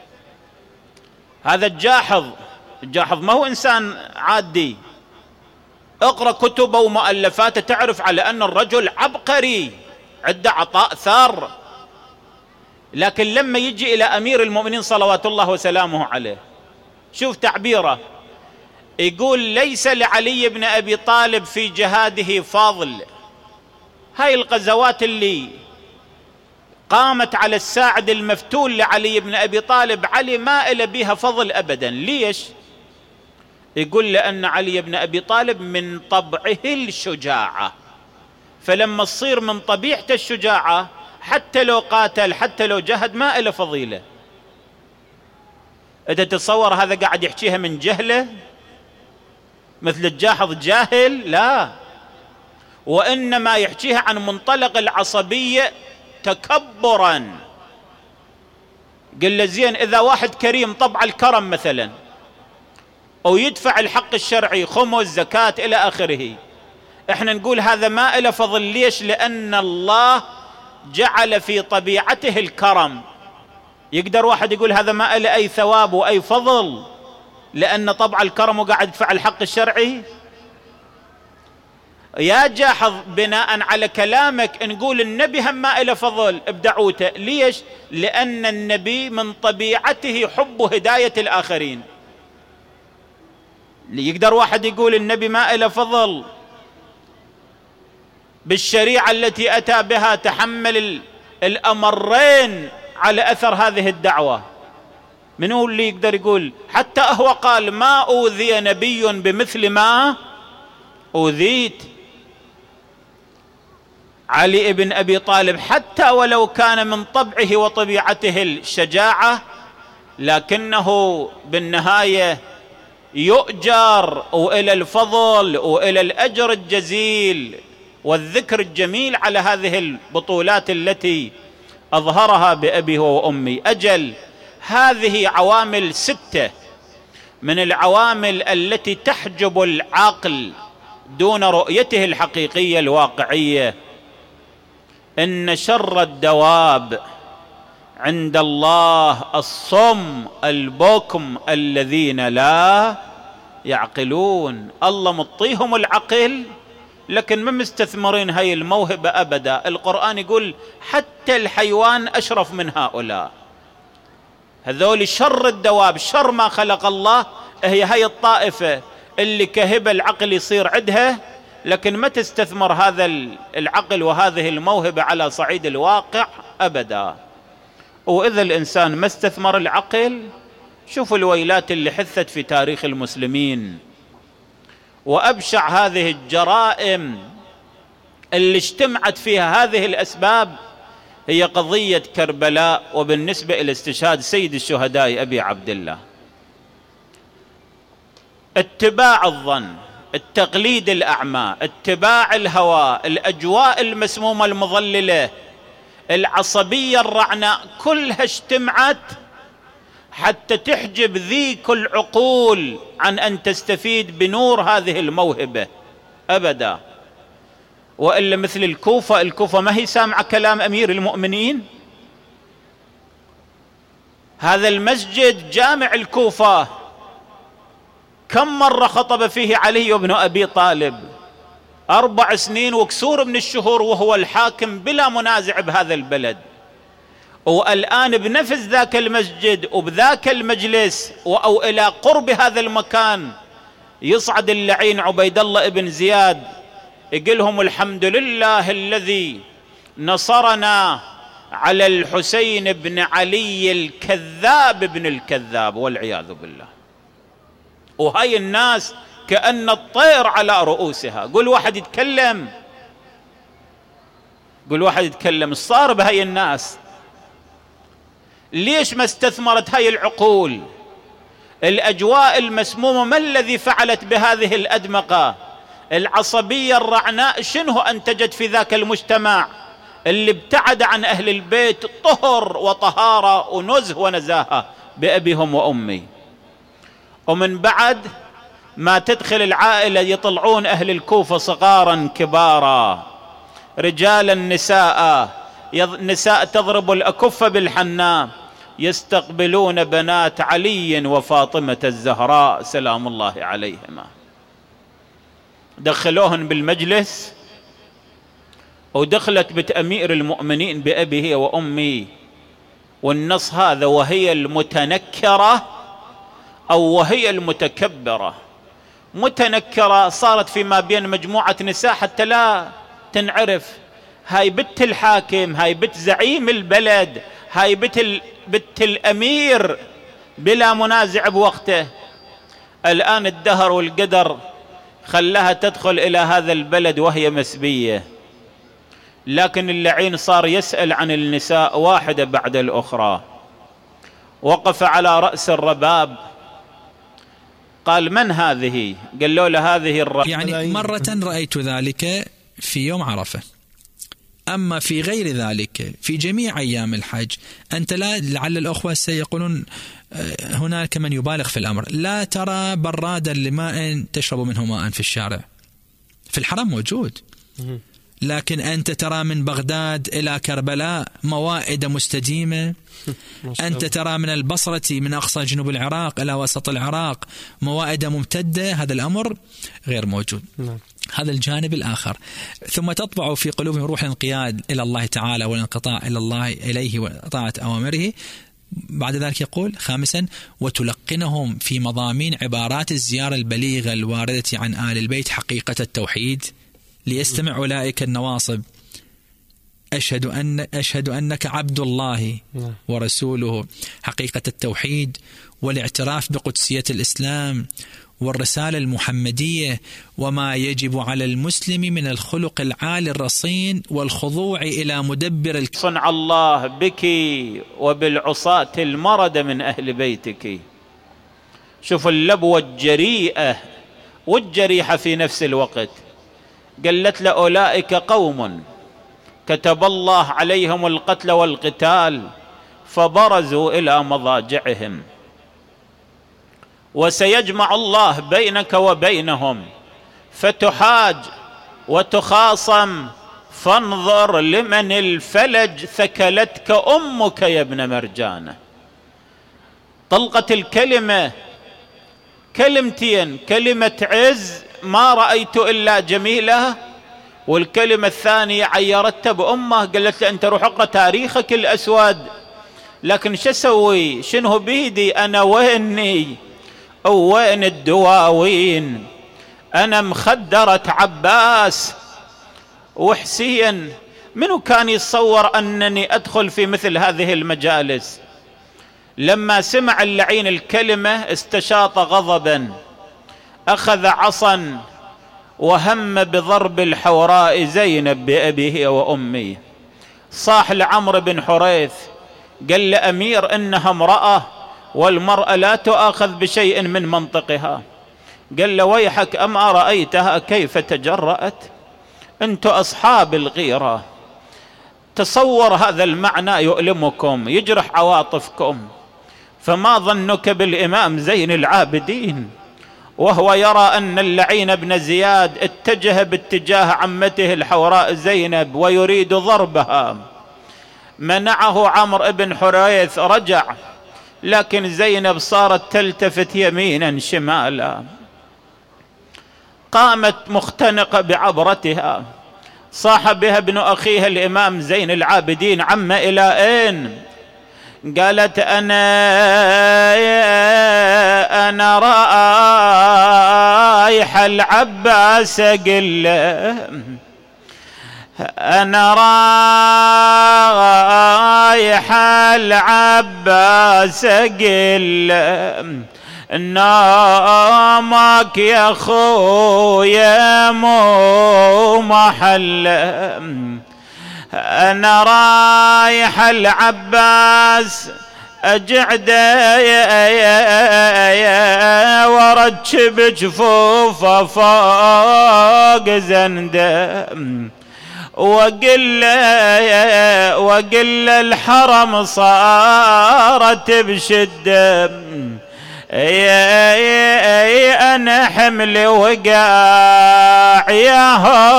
هذا الجاحظ ما هو إنسان عادي، اقرأ كتبه ومؤلفاته تعرف على أن الرجل عبقري عنده عطاء ثار. لكن لما يجي إلى أمير المؤمنين صلوات الله وسلامه عليه، شوف تعبيره، يقول ليس لعلي بن أبي طالب في جهاده فضل. هاي الغزوات اللي قامت على الساعد المفتول لعلي بن أبي طالب علي ما إلى بها فضل أبدا. ليش؟ يقول لأن علي بن أبي طالب من طبعه الشجاعة، فلما تصير من طبيعته الشجاعة حتى لو قاتل حتى لو جهد ما إلى فضيلة. إذا تتصور هذا قاعد يحكيها من جهله مثل الجاحظ جاهل؟ لا، وإنما يحكيها عن منطلق العصبية تكبرا. قل له زين إذا واحد كريم طبع الكرم مثلا أو يدفع الحق الشرعي خمس زكاة إلى آخره، احنا نقول هذا ما إلى فضل. ليش؟ لأن الله جعل في طبيعته الكرم. يقدر واحد يقول هذا ما إلى أي ثواب وأي فضل لأن طبع الكرم وقاعد يدفع الحق الشرعي؟ يا جاحظ بناء على كلامك نقول النبي هم ما إلى فضل بدعوته. ليش؟ لأن النبي من طبيعته حب هداية الآخرين. يقدر واحد يقول النبي ما إلى فضل بالشريعة التي أتى بها، تحمل الأمرين على أثر هذه الدعوة. من هو اللي يقدر يقول؟ حتى هو قال ما أوذي نبي بمثل ما أوذيت. علي بن أبي طالب حتى ولو كان من طبعه وطبيعته الشجاعة لكنه بالنهاية يؤجر وإلى الفضل وإلى الأجر الجزيل والذكر الجميل على هذه البطولات التي أظهرها بأبيه وأمي. أجل هذه عوامل 6 من العوامل التي تحجب العقل دون رؤيته الحقيقية الواقعية. إن شر الدواب عند الله الصم البكم الذين لا يعقلون. الله مطيهم العقل لكن ما مستثمرين هاي الموهبة أبدا. القرآن يقول حتى الحيوان أشرف من هؤلاء، هذول شر الدواب، شر ما خلق الله هي هاي الطائفة اللي كهبة العقل يصير عندها، لكن ما تستثمر هذا العقل وهذه الموهبة على صعيد الواقع أبدا. وإذا الإنسان ما استثمر العقل، شوفوا الويلات اللي حثت في تاريخ المسلمين، وأبشع هذه الجرائم اللي اجتمعت فيها هذه الأسباب هي قضية كربلاء، وبالنسبة إلى استشهاد سيد الشهداء أبي عبد الله. اتباع الظن، التقليد الأعمى، اتباع الهوى، الأجواء المسمومة المضللة، العصبية الرعناء، كلها اجتمعت حتى تحجب ذيك العقول عن أن تستفيد بنور هذه الموهبة أبدا. وإلا مثل الكوفة ما هي سامعة كلام أمير المؤمنين؟ هذا المسجد جامع الكوفة كم مرة خطب فيه علي بن أبي طالب؟ 4 سنين وكسور من الشهور وهو الحاكم بلا منازع بهذا البلد. والآن بنفس ذاك المسجد وبذاك المجلس أو إلى قرب هذا المكان يصعد اللعين عبيد الله ابن زياد يقولهم الحمد لله الذي نصرنا على الحسين بن علي الكذاب ابن الكذاب والعياذ بالله. وهاي الناس كأن الطير على رؤوسها. قل واحد يتكلم صار بهاي الناس. ليش ما استثمرت هاي العقول؟ الأجواء المسمومة ما الذي فعلت بهذه الأدمقة؟ العصبية الرعناء شنو أنتجت في ذاك المجتمع اللي ابتعد عن أهل البيت طهر وطهارة ونزه ونزاهة بأبيهم وأمي. ومن بعد ما تدخل العائلة يطلعون أهل الكوفة صغارا كبارا، رجالا نساء تضرب الأكف بالحناء، يستقبلون بنات علي وفاطمة الزهراء سلام الله عليهما. دخلوهن بالمجلس، ودخلت بنت أمير المؤمنين بأبيه وأمي، والنص هذا وهي المتنكرة أو وهي المتكبرة. متنكرة صارت فيما بين مجموعة نساء حتى لا تنعرف، هاي بنت الحاكم، هاي بنت زعيم البلد، هاي بنت الأمير بلا منازع بوقته. الآن الدهر والقدر خلاها تدخل إلى هذا البلد وهي مسبية، لكن اللعين صار يسأل عن النساء واحدة بعد الأخرى. وقف على رأس الرباب قال من هذه؟ قالوا له هذه يعني مرة رأيت ذلك في يوم عرفة، أما في غير ذلك في جميع أيام الحج أنت لعل الأخوة سيقولون هناك من يبالغ في الأمر، لا ترى برادا لماء تشرب منه ماء في الشارع. في الحرم موجود، لكن أنت ترى من بغداد إلى كربلاء موائد مستديمة. أنت ترى من البصرة من أقصى جنوب العراق إلى وسط العراق موائد ممتدة. هذا الأمر غير موجود. هذا الجانب الآخر. ثم تطبع في قلوبهم روح الانقياد إلى الله تعالى والانقطاع إلى الله إليه وطاعة أوامره. بعد ذلك يقول خامسا وتلقنهم في مضامين عبارات الزيارة البليغة الواردة عن آل البيت حقيقة التوحيد، ليستمع أولئك النواصب أشهد أنك عبد الله ورسوله، حقيقة التوحيد والاعتراف بقدسية الإسلام والرسالة المحمدية، وما يجب على المسلم من الخلق العالي الرصين والخضوع إلى مدبر صنع الله بك وبالعصاة المرد من أهل بيتك. شوف اللبوة الجريئة والجريحة في نفس الوقت. قالت لأولئك قوم كتب الله عليهم القتل والقتال فبرزوا إلى مضاجعهم، وسيجمع الله بينك وبينهم فتحاج وتخاصم، فانظر لمن الفلج ثكلتك أمك يا ابن مرجانة. طلقت الكلمة كلمتين، كلمة عز ما رأيت إلا جميلة، والكلمة الثانية عيرتها بأمه، قالت له أنت روح اقرأ تاريخك الأسود، لكن شو أسوي؟ شنو بيدي أنا؟ ويني وين الدواوين؟ أنا مخدرة عباس وحسين. منو كان يتصور أنني أدخل في مثل هذه المجالس؟ لما سمع اللعين الكلمة استشاط غضبا، أخذ عصا وهم بضرب الحوراء زينب بأبيه وأمه. صاح لعمرو بن حريث قال لأمير إنها امرأة والمرأة لا تؤاخذ بشيء من منطقها. قال له ويحك أما رأيتها كيف تجرأت؟ أنت أصحاب الغيرة. تصور هذا المعنى يؤلمكم، يجرح عواطفكم. فما ظنك بالإمام زين العابدين وهو يرى أن اللعين بن زياد اتجه باتجاه عمته الحوراء زينب ويريد ضربها، منعه عمرو بن حريث، رجع، لكن زينب صارت تلتفت يمينا شمالا، قامت مختنقة بعبرتها. صاح بها ابن أخيها الإمام زين العابدين عم إلى أين؟ قالت أنا رايحة العباس قله، أنا رايحة العباس قله نامك يا خويا مو محله. أنا رايح العباس أجعده ورتشب جفوفه فوق زنده، وقل الحرم صارت بشده، أنا حملي وقاع يا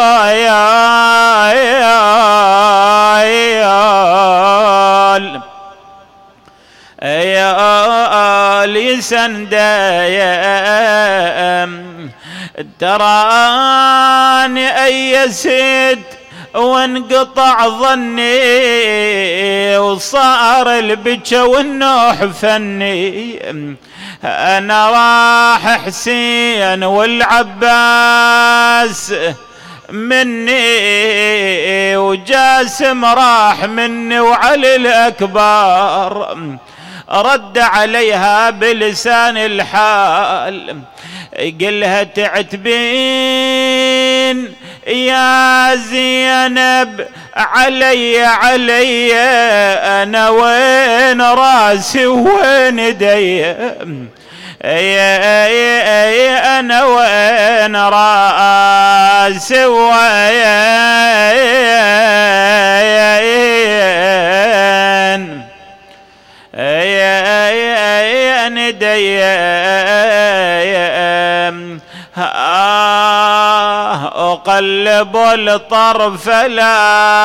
لسندا تراني أيست وانقطع ظني وصار البكا والنوح فني. أنا راح حسين والعباس مني وجاسم راح مني وعلي الأكبر. رد عليها بلسان الحال قلها تعتبين يا زينب علي أنا وين راسي وين يدي؟ أنا وين راسي وين ندي؟ أقلب الطرف لا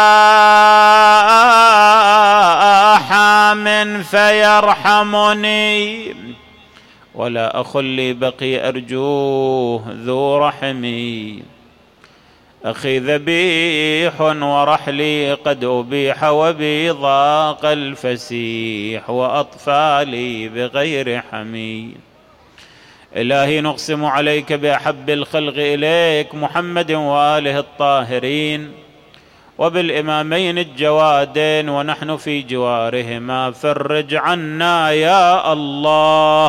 حام فيرحمني، ولا أخ لي بقي أرجوه ذو رحمي. أخي ذبيح ورحلي قد أبيح وبي ضاق الفسيح وأطفالي بغير حمي. إلهي نقسم عليك بأحب الخلق إليك محمد وآله الطاهرين وبالإمامين الجوادين ونحن في جوارهما، فرج عنا يا الله،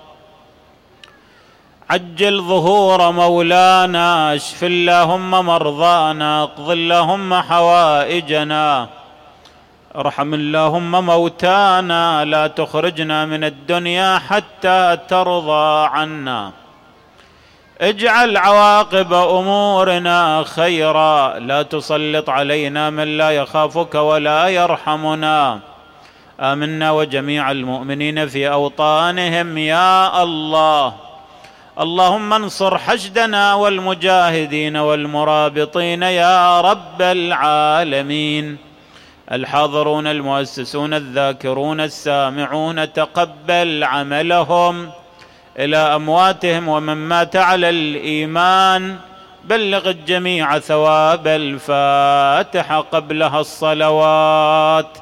عجل ظهور مولانا، اشف اللهم مرضانا، اقض اللهم حوائجنا، ارحم اللهم موتانا، لا تخرجنا من الدنيا حتى ترضى عنا، اجعل عواقب أمورنا خيرا، لا تسلط علينا من لا يخافك ولا يرحمنا. آمنا وجميع المؤمنين في أوطانهم يا الله. اللهم انصر حشدنا والمجاهدين والمرابطين يا رب العالمين. الحاضرون المؤسسون الذاكرون السامعون تقبل عملهم، إلى أمواتهم ومن مات على الإيمان بلغ الجميع ثواب الفاتحة قبلها الصلوات.